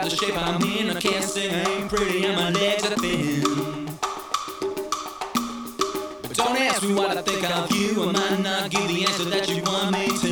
about the shape I'm in. I can't sing, I ain't pretty, and my legs are thin. But don't ask me what I think of you. I might not give the answer that you want me